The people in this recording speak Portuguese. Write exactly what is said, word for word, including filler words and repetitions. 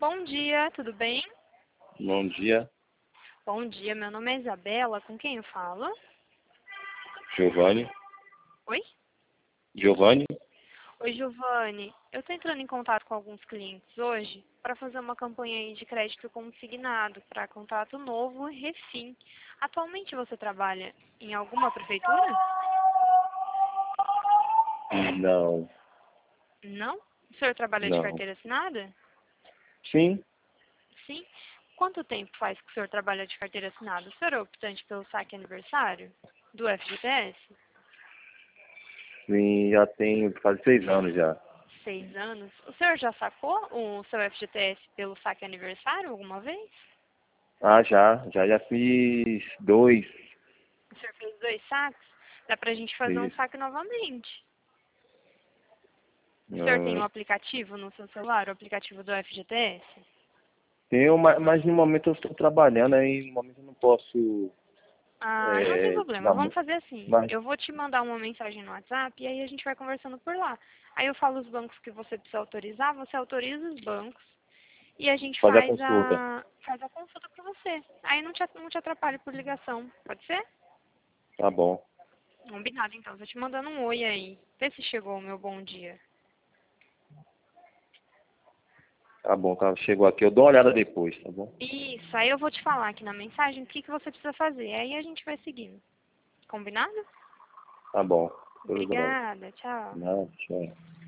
Bom dia, tudo bem? Bom dia, Bom dia, meu nome é Isabela, com quem eu falo? Giovanni. Oi? Giovanni? Oi, Giovanni. Eu estou entrando em contato com alguns clientes hoje para fazer uma campanha aí de crédito consignado para contrato novo e refim. Atualmente você trabalha em alguma prefeitura? Não, Não? O senhor trabalha de não. carteira assinada? Sim, Sim. Quanto tempo faz que o senhor trabalha de carteira assinada? O senhor é optante pelo saque aniversário do F G T S? sim, já tenho quase seis anos já. Seis anos. O senhor já sacou o seu F G T S pelo saque aniversário alguma vez? Ah, já, já, já fiz dois. O senhor fez dois saques? Dá pra gente fazer um Isso. saque novamente. O senhor tem um Ah, aplicativo no seu celular, o aplicativo do F G T S? tenho, mas, mas no momento eu estou trabalhando, aí no momento eu não posso Ah, não tem é, te problema. dar Vamos muito. fazer assim. Mas Eu vou te mandar uma mensagem no WhatsApp e aí a gente vai conversando por lá. Aí eu falo os bancos que você precisa autorizar, você autoriza os bancos e a gente fazer a faz consulta. a, faz a consulta para você. Aí não te, não te atrapalhe por ligação. Pode ser? Tá bom. Combinado, então. Tô te mandando um oi aí. Vê se chegou o meu bom dia. Tá bom, tá. Chegou aqui. Eu dou uma olhada depois, tá bom? Isso, aí eu vou te falar aqui na mensagem o que, que você precisa fazer. Aí a gente vai seguindo. Combinado? Tá bom. Tudo bem. Obrigada, tchau. Não, tchau.